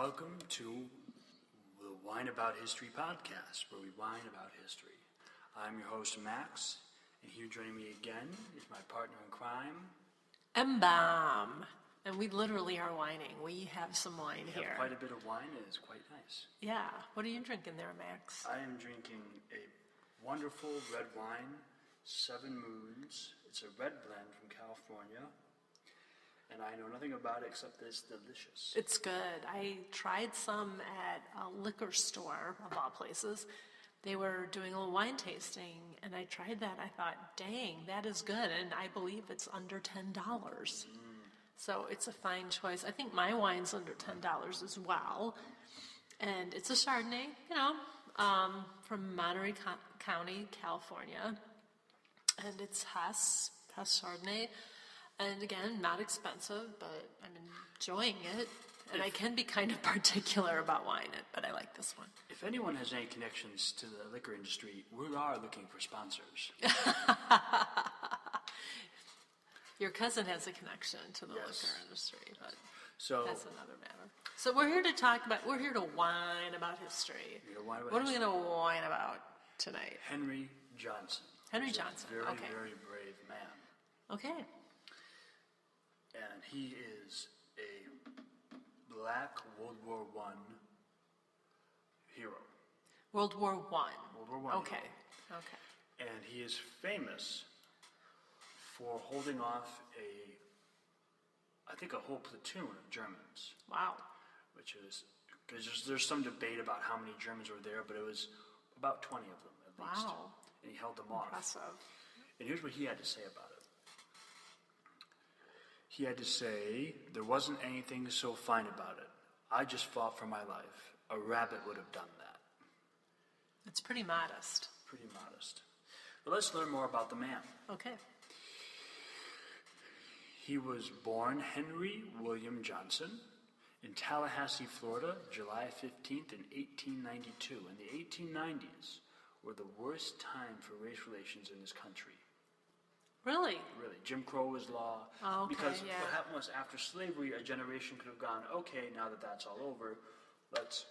Welcome to the Wine About History podcast, where we whine about history. I'm your host, Max, and here joining me again is my partner in crime, M-Bomb. And we literally are whining. We have some wine we here. have quite a bit of wine, and it's quite nice. Yeah. What are you drinking there, Max? I am drinking a wonderful red wine, Seven Moons. It's a red blend from California, and I know nothing about it except that it's delicious. It's good. I tried some at a liquor store, of all places. They were doing a little wine tasting, and I tried that. I thought, dang, that is good. And I believe it's under $10. So it's a fine choice. I think my wine's under $10 as well. And it's a Chardonnay, from Monterey County, California. And it's Hess Chardonnay. And again, not expensive, but I'm enjoying it. And I can be kind of particular about wine, but I like this one. If anyone has any connections to the liquor industry, we are looking for sponsors. Your cousin has a connection to the Yes. liquor industry, but So, that's another matter. So we're here to whine about history. We're gonna whine about What are we history. going to whine about tonight? Henry Johnson. Henry He's Johnson, a very, okay. very brave man. Okay. And he is a black World War I hero. World War One. World War I Okay. Okay. And he is famous for holding off a whole platoon of Germans, Wow. which is, because there's some debate about how many Germans were there, but it was about 20 of them at least. Wow. And he held them off. Impressive. And here's what he had to say about it. He had to say, "There wasn't anything so fine about it. I just fought for my life. A rabbit would have done that." It's pretty modest. Pretty modest. But let's learn more about the man. Okay. He was born Henry William Johnson in Tallahassee, Florida, July 15th in 1892. And the 1890s were the worst time for race relations in this country. Really? Really, Jim Crow was law. Oh, okay, because yeah. what happened was after slavery, a generation could have gone, okay, now that that's all over, let's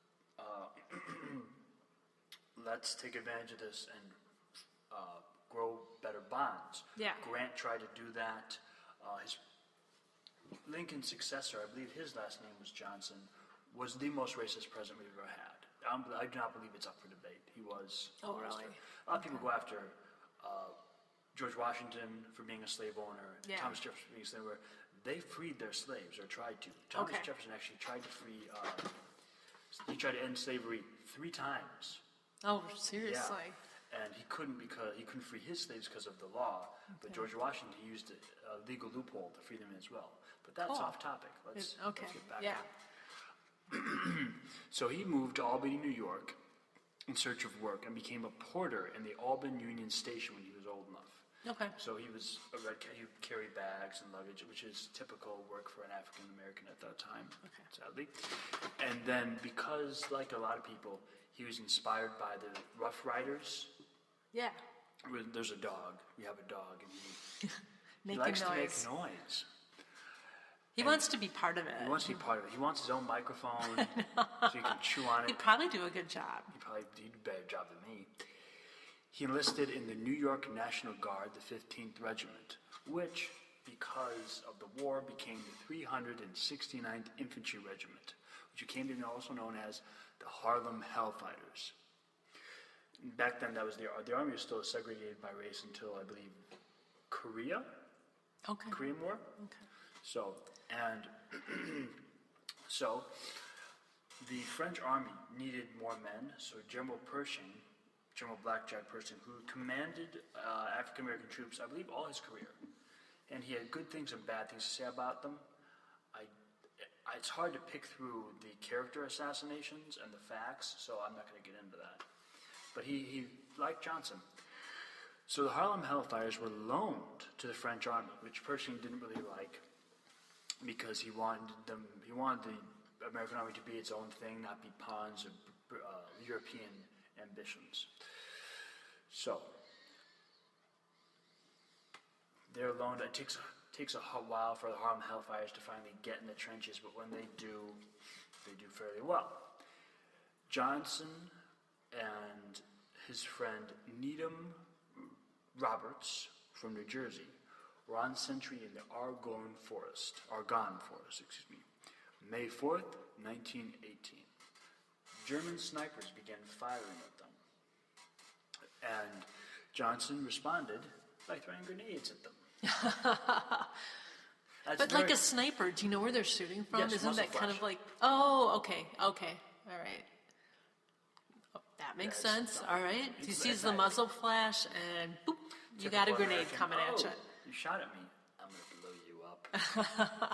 let's take advantage of this and grow better bonds. Yeah. Grant tried to do that. His Lincoln's successor, I believe his last name was Johnson, was the most racist president we've ever had. I do not believe it's up for debate. He was. Oh, really? A lot of people go after George Washington for being a slave owner, Yeah. Thomas Jefferson for being a slave owner. They freed their slaves, or tried to. Thomas Okay. Jefferson actually tried to free, he tried to end slavery 3 times. Oh, seriously? Yeah. And he couldn't free his slaves because of the law. But Okay. George Washington used a legal loophole to free them as well. But that's Cool. off topic. Let's get back Yeah. So he moved to Albany, New York in search of work and became a porter in the Albany Union Station when he was old enough. Okay. So he would carry bags and luggage, which is typical work for an African American at that time, Okay. sadly. And then because, like a lot of people, he was inspired by the Rough Riders. Yeah. There's a dog. We have a dog, and he Making likes noise. to make noise. He wants to be part of it. He wants to be part of it. He wants his own microphone so he can chew on it. He'd probably do a good job. He'd do a better job than me. He enlisted in the New York National Guard, the 15th Regiment, which, because of the war, became the 369th Infantry Regiment, which became to be also known as the Harlem Hellfighters. Back then, that was the army was still segregated by race until, I believe, Korean War. Okay. So the French army needed more men, so General Blackjack Pershing, who commanded African American troops, I believe, all his career, and he had good things and bad things to say about them. It's hard to pick through the character assassinations and the facts, so I'm not going to get into that. But he liked Johnson. So the Harlem Hellfighters were loaned to the French army, which Pershing didn't really like, because he wanted the American army to be its own thing, not be pawns of European ambitions. So they're loaned. It takes a while for the Harlem Hellfighters to finally get in the trenches, but when they do, they do fairly well. Johnson and his friend Needham Roberts from New Jersey were on sentry in the Argonne Forest, May 4th, 1918. German snipers began firing at them, and Johnson responded by throwing grenades at them. But like a sniper, do you know where they're shooting from? Yes, Isn't that muzzle kind of flash. like, oh, okay, all right. Oh, that makes Yes, sense, all right. He it's sees the like- muzzle flash and boop, you got a Typical grenade American, coming at you. You shot at me. I'm going to blow you up.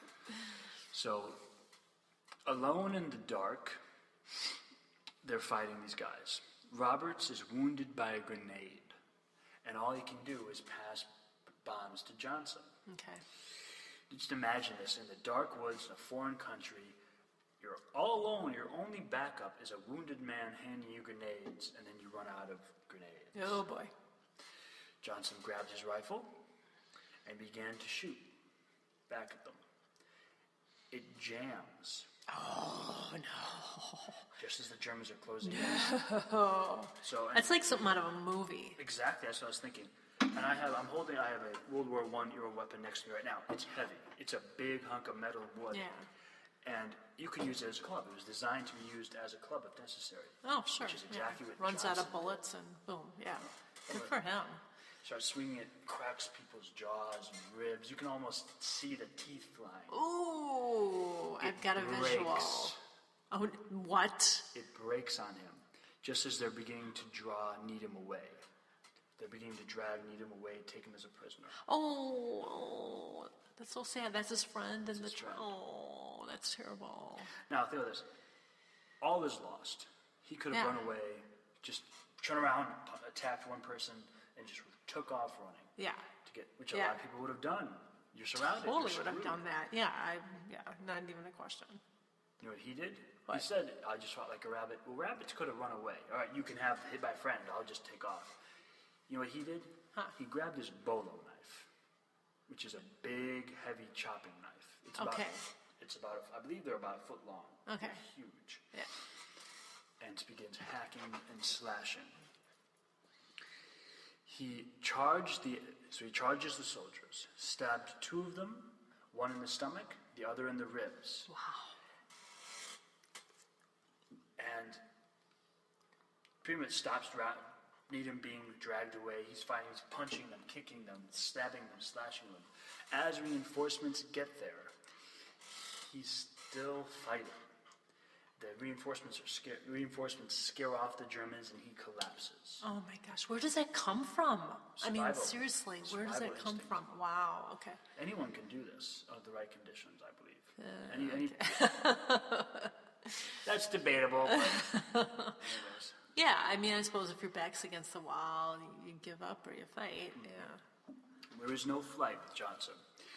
So, alone in the dark, they're fighting these guys. Roberts is wounded by a grenade, and all he can do is pass bombs to Johnson. Okay. Just imagine this, in the dark woods in a foreign country, you're all alone, your only backup is a wounded man handing you grenades, and then you run out of grenades. Oh boy. Johnson grabbed his rifle and began to shoot back at them. It jams. Oh no. Just as the Germans are closing in. So, and That's like something out of a movie. exactly, that's what I was thinking. And I have a World War I era weapon next to me right now. It's heavy. It's a big hunk of metal and wood. Yeah. And you can use it as a club. It was designed to be used as a club if necessary. Oh, sure. Which is exactly yeah. what Runs out of Johnson bullets and boom, yeah. Good for him. Starts swinging it, cracks people's jaws and ribs. You can almost see the teeth flying. Ooh, I've got a visual. breaks. Oh, what? It breaks on him, just as they're beginning to draw Needham away. They're beginning to drag Needham away, take him as a prisoner. Oh, that's so sad. That's his friend in the his friend. Oh, that's terrible. Now, think of this. All is lost. He could have Yeah. run away, just turn around, attacked one person, and just took off running. Yeah. To get, which a lot of people would have done. You're surrounded. Totally you're would have screwed. done that. Yeah, not even a question. You know what he did? What? He said, I just fought like a rabbit. Well, rabbits could have run away. All right, you can have hit by a friend. I'll just take off. You know what he did? Huh. He grabbed his bolo knife, which is a big, heavy chopping knife. Okay. I believe they're about a foot long. Okay. They're huge. Yeah. And begins hacking and slashing. He charges the soldiers, stabbed two of them, one in the stomach, the other in the ribs. Wow. And pretty much stops Needham being dragged away. He's fighting, he's punching them, kicking them, stabbing them, slashing them. As reinforcements get there, he's still fighting. The reinforcements scare off the Germans, and he collapses. Oh my gosh, where does that come from? I mean, Survival. seriously, where does that Survival come instinct. from? Wow, okay. Anyone can do this under the right conditions, I believe. That's debatable, but anyways. Yeah, I mean, I suppose if your back's against the wall, you give up or you fight, yeah. There is no flight with Johnson.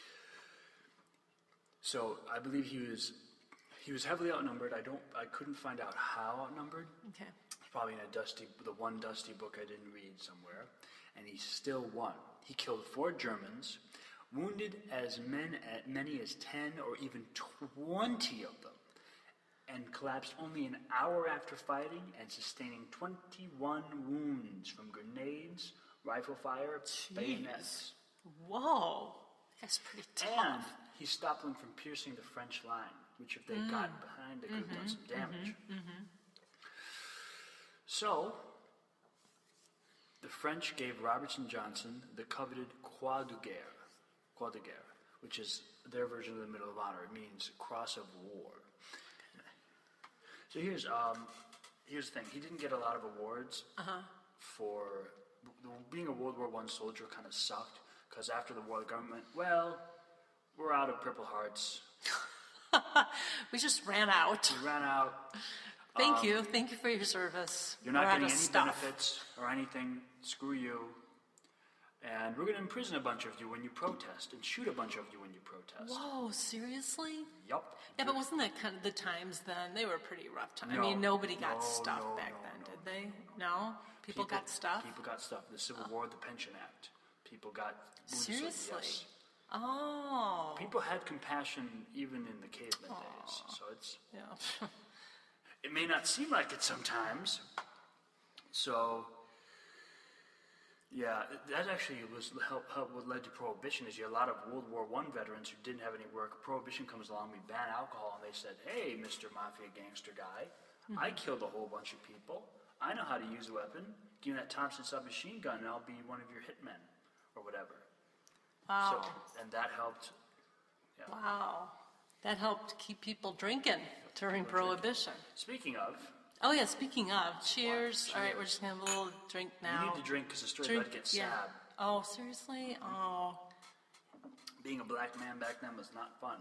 So I believe he was heavily outnumbered. I couldn't find out how outnumbered. Okay. Probably in the one dusty book I didn't read somewhere. And he still won. He killed 4 Germans, wounded as many as 10 or even 20 of them, and collapsed only an hour after fighting and sustaining 21 wounds from grenades, rifle fire, bayonets. Whoa, that's pretty tough. And he stopped them from piercing the French line, which if they got behind, they could have done some damage. So, the French gave Roberts and Johnson the coveted Croix de Guerre, which is their version of the Medal of Honor. It means Cross of War. So here's the thing. He didn't get a lot of awards for being a World War I soldier. Kind of sucked because after the war, the government, well, we're out of Purple Hearts. We just ran out. We ran out. Thank you for your service. You're not We're out getting of any stuff. benefits or anything. Screw you. And we're going to imprison a bunch of you when you protest and shoot a bunch of you when you protest. Whoa, seriously? Yup. Yeah, but wasn't that kind of the times then? They were pretty rough times. I No, mean, nobody got no, stuff no, back no, then, no, did they? No? People got stuff? People got stuff. The Civil War, the Pension Act. People got bonuses, Seriously? yes. Oh. People had compassion even in the caveman days. So Yeah. it may not seem like it sometimes. So, yeah, that actually what led to Prohibition. Is you had a lot of World War I veterans who didn't have any work. Prohibition comes along, we ban alcohol, and they said, "Hey, Mr. Mafia gangster guy, I killed a whole bunch of people. I know how to use a weapon. Give me that Thompson submachine gun, and I'll be one of your hitmen, or whatever." Wow. So, and that helped. Yeah. Wow. That helped keep people drinking during Prohibition. Speaking of, Oh, yeah, speaking of, cheers. Cheers. All right, we're just going to have a little drink now. you need to drink because the story's about to get sad. Oh, seriously? Oh. Being a black man back then was not fun.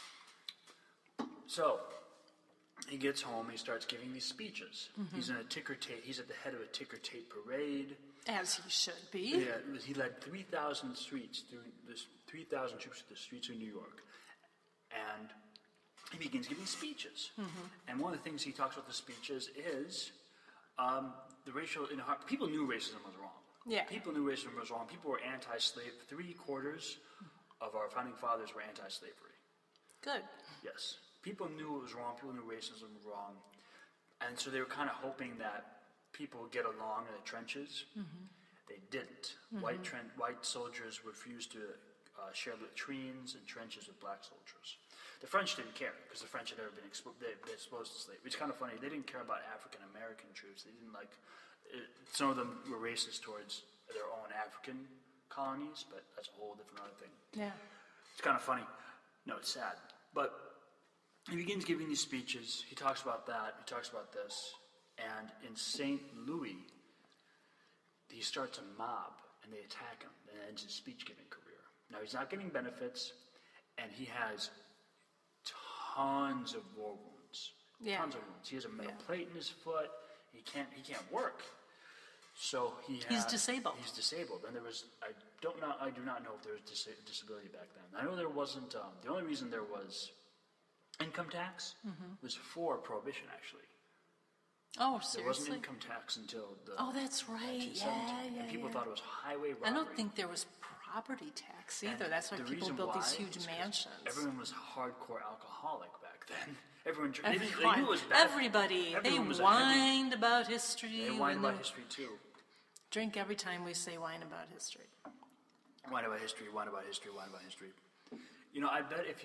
So, he gets home, he starts giving these speeches. He's in a ticker tape. He's at the head of a ticker tape parade. As he should be. Yeah, he led 3,000 streets through this 3,000 troops through the streets of New York, and he begins giving speeches. And one of the things he talks about the speeches is the racial. People knew racism was wrong. Yeah. People knew racism was wrong. People were anti-slave. 3/4 of our founding fathers were anti-slavery. Good. Yes. People knew it was wrong. People knew racism was wrong. And so they were kind of hoping that people would get along in the trenches. They didn't. White soldiers refused to share latrines and trenches with black soldiers. The French didn't care because the French had never been exposed to slavery. It's kind of funny. They didn't care about African American troops. They didn't like. Some of them were racist towards their own African colonies, but that's a whole different other thing. Yeah. It's kind of funny. No, it's sad. But he begins giving these speeches. He talks about that. He talks about this. And in St. Louis, he starts a mob, and they attack him, and ends his speech-giving career. Now, he's not getting benefits, and he has tons of war wounds. Yeah. Tons of wounds. He has a metal plate in his foot. He can't work. So He's disabled. He's disabled. And there was, I do not know if there was disability back then. I know there wasn't, the only reason there was income tax was for Prohibition, actually. Oh, There wasn't seriously? income tax until the Oh, that's right. 1970s. Yeah. And people thought it was highway robbery. I don't think there was property tax either. And That's why the people reason built these why huge is 'cause mansions. Everyone was hardcore alcoholic back then. Everyone they knew it was bad. Everybody. Everyone was they a heavy- whined about history. They whined about history too. Drink every time we say whine about history. Whine about history, whine about history, whine about history. You know, I bet if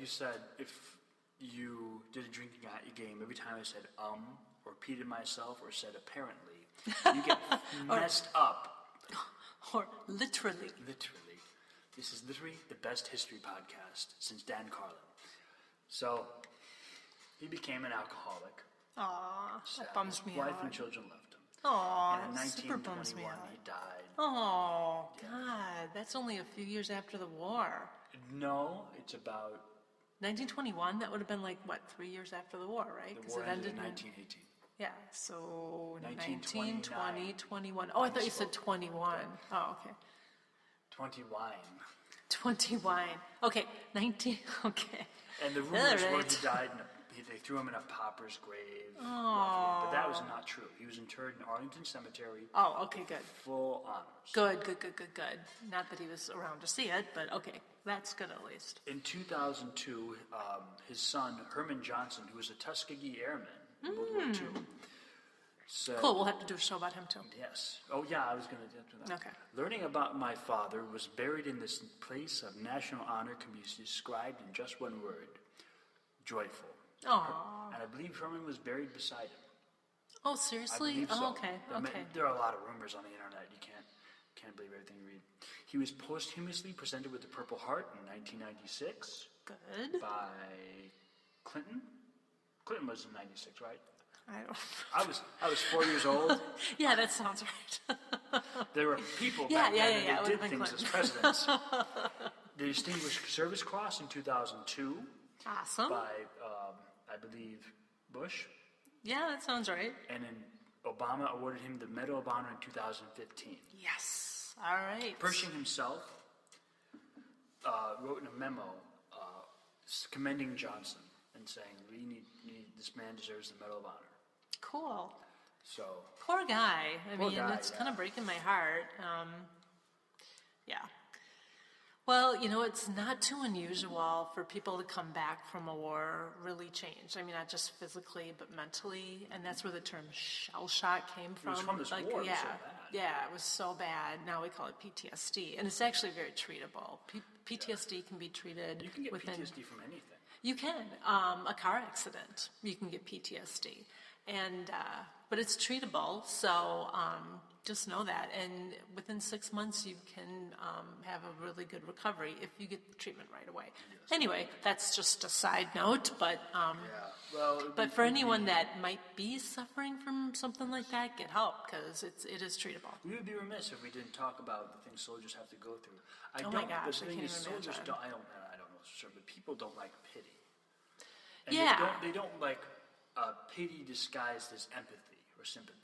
you did a drinking game, every time I said or repeated myself, or said apparently, you get messed up. Or literally. Literally. This is literally the best history podcast since Dan Carlin. So, he became an alcoholic. Aw, Sad. that bums me His wife out. and children left him. Aw, And in super bums me 1921, out. he died. Oh, God, that's only a few years after the war. No, it's about 1921, that would have been like, what, 3 years after the war, right? the 'Cause war it ended in in- 1918. Yeah, so 1929. 19, 20, 21. Oh, I thought you said 21. Oh, okay. 20 wine. 21. Okay, 19, okay. And the rumors were Alright. he died they threw him in a pauper's grave. Oh. Roughly, but that was not true. He was interred in Arlington Cemetery, Oh, okay, good. full honors. Good. Not that he was around to see it, but okay, that's good at least. In 2002, his son, Herman Johnson, who was a Tuskegee Airman in World War II, said, Cool, we'll have to do a show about him too. Yes. Oh, yeah, I was going to do that. Okay. Learning about my father was buried in this place of national honor can be described in just one word: joyful. Oh, And I believe Herman was buried beside him. oh, I seriously? believe so. Oh, okay, I mean, okay. there are a lot of rumors on the internet. You can't believe everything you read. He was posthumously presented with the Purple Heart in 1996 Good. by Clinton. Clinton was in 96, right? I don't. I was 4 years old. Yeah, that sounds right. There were people Yeah, back yeah, then yeah, yeah, that it did would've been things as Clinton. presidents. The Distinguished Service Cross in 2002 Awesome. by, I believe, Bush. Yeah, that sounds right. And then Obama awarded him the Medal of Honor in 2015. Yes. All right. Pershing himself wrote in a memo commending Johnson and saying, this man deserves the Medal of Honor. Cool. So, Poor guy. I Poor mean, guy, it's yeah. kind of breaking my heart. Yeah. Well, it's not too unusual for people to come back from a war really changed. I mean, not just physically, but mentally. And that's where the term shell shock came from. It was from this war. It was yeah, so bad. yeah, it was so bad. Now we call it PTSD. And it's actually very treatable. PTSD can be treated You can get within... PTSD from anything. You can. A car accident, you can get PTSD. And, but it's treatable, so just know that. And within 6 months, you can have a really good recovery if you get the treatment right away. Yes. Anyway, that's just a side note, but Well, for anyone that might be suffering from something like that, get help, because it is treatable. we would be remiss if we didn't talk about the things soldiers have to go through. Oh my gosh, the I thing can't is, even soldiers imagine. don't. I don't know for sure, but people don't like pity. And Yeah. They don't like pity disguised as empathy or sympathy.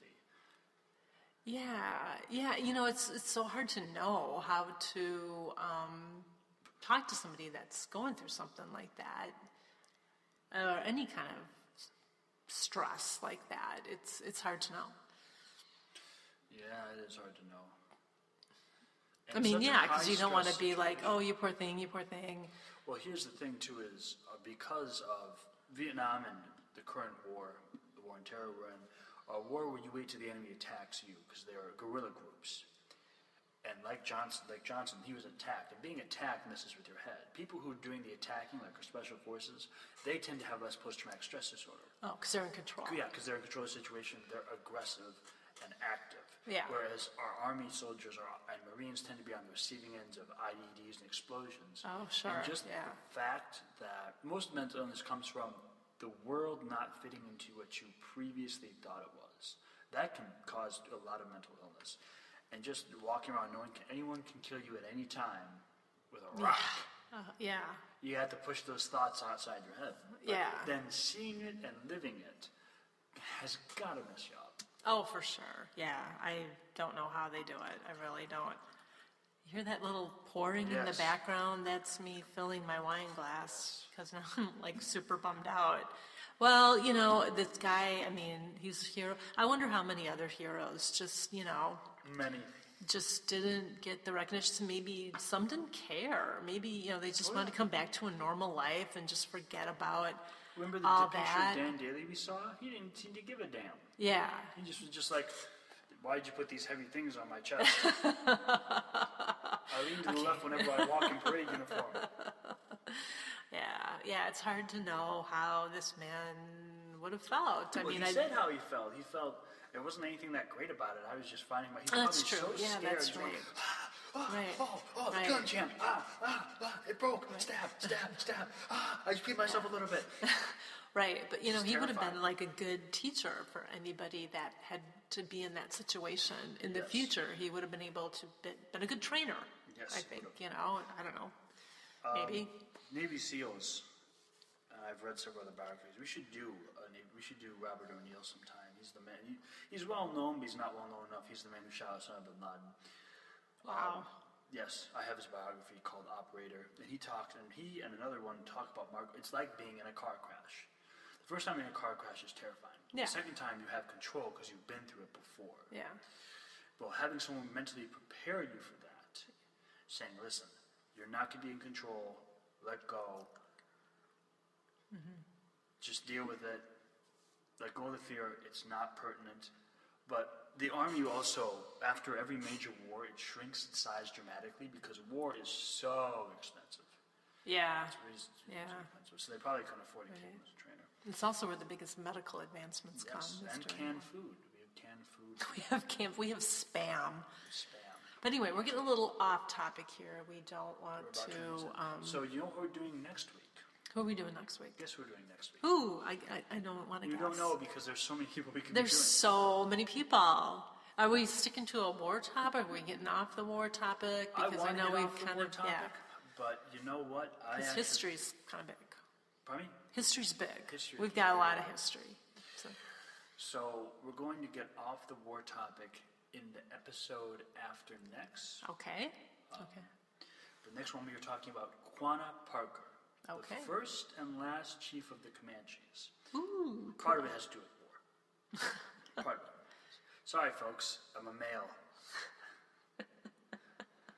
Yeah, it's so hard to know how to talk to somebody that's going through something like that, or any kind of stress like that. It's hard to know. Yeah, it is hard to know. I And mean, such a yeah, because you don't want to high-stress be like, situation. oh, you poor thing, you poor thing. Well, here's the thing, too, is because of Vietnam and the current war, the war on terror we're in, a war where you wait till the enemy attacks you, because they are guerrilla groups. And like Johnson, he was attacked. And being attacked messes with your head. People who are doing the attacking, like our special forces, they tend to have less post-traumatic stress disorder. Oh, because they're in control. Yeah, because they're in control of the situation, they're aggressive and active. Yeah. Whereas our Army soldiers and Marines tend to be on the receiving ends of IEDs and explosions. Oh, sure, And just yeah. the fact that most mental illness comes from the world not fitting into what you previously thought it was. That can cause a lot of mental illness. And just walking around knowing anyone can kill you at any time with a rock. Yeah. You have to push those thoughts outside your head. But Yeah. then seeing it and living it has got to mess you up. Oh, for sure. Yeah, I don't know how they do it. I really don't. You hear that little pouring in the Yes. background? That's me filling my wine glass because now I'm like super bummed out. Well, this guy, I mean, he's a hero. I wonder how many other heroes just, Many. just didn't get the recognition. Maybe some didn't care. Maybe, they just wanted to come back to a normal life and just forget about Remember the all picture that. of Dan Daly we saw? He didn't seem to give a damn. Yeah. He just was just like, why'd you put these heavy things on my chest? I lean to the left whenever I walk in parade uniform. Yeah, it's hard to know how this man would have felt. I Well, mean, he said how he felt. He felt there wasn't anything that great about it. I was just finding my. He was That's probably true. so Yeah, scared. that's He's going, right. Right. Oh, the Right. gun jammed. It broke. Stab. I just peed myself a little bit. right, but he would have terrifying. been like a good teacher for anybody that had to be in that situation in the Yes. future. He would have been able to been a good trainer. Yes, I he think. would I don't know. Maybe. Navy SEALs. I've read several other biographies. We should do Robert O'Neill sometime. He's the man. He's well known, but he's not well known enough. He's the man who shot Osama bin Laden. Wow. Yes, I have his biography called Operator, and he and another one talk about It's like being in a car crash. The first time you're in a car crash is terrifying. Yeah. The second time you have control because you've been through it before. Yeah. Well, having someone mentally prepare you for that, saying, "Listen, you're not going to be in control. Let go. Just deal with it. Let go of the fear. It's not pertinent." But the Army also, after every major war, it shrinks in size dramatically because war is so expensive. Yeah. It's Yeah. expensive. So they probably couldn't afford to keep him as a trainer. It's also where the biggest medical advancements come. Yes, is and during canned war. food. We have canned food, We have spam. spam. But anyway, we're getting a little off topic here. We don't want We're about 20 minutes to. in. So you know what we're doing next week? Who are we doing next week? Guess who we're doing next week? Ooh, I don't want to You guess. don't know because there's so many people we can There's be doing. so many people. Are we sticking to a war topic? Are we getting off the war topic? Because I wanna know get we've off the kind war of topic, but you know what? Because history's kind of big. Pardon me? History's big. History's We've got a big. lot of history. So, So we're going to get off the war topic in the episode after next. okay. Okay. The next one we are talking about Quanah Parker, Okay. the first and last chief of the Comanches. Ooh. Part of it has to do with war. Part of it. Sorry, folks, I'm a male.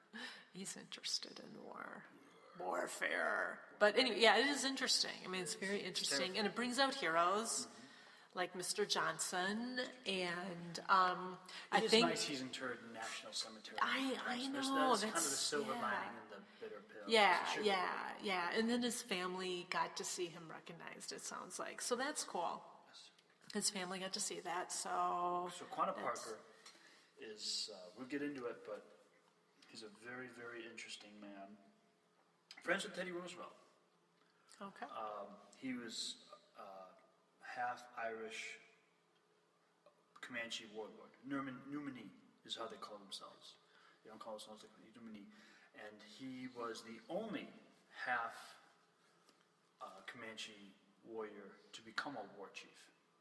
He's interested in warfare. But anyway, yeah, it is interesting. I mean, it's very interesting. And it brings out heroes like Mr. Johnson. And I It is think... nice he's interred in National Cemetery. I know. That's kind of the silver lining in the bitter pill. Yeah. And then his family got to see him recognized, it sounds like. So that's cool. His family got to see that, so... So Quanah Parker is, we'll get into it, but he's a very, very interesting man. Friends with Teddy Roosevelt. Okay. He was half Irish Comanche warlord. Numini is how they call themselves. They don't call themselves like Numini. And he was the only half Comanche warrior to become a war chief.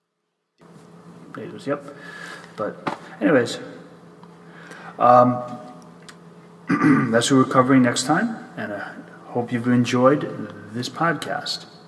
Yep. But anyways, that's what we're covering next time, and I hope you've enjoyed this podcast.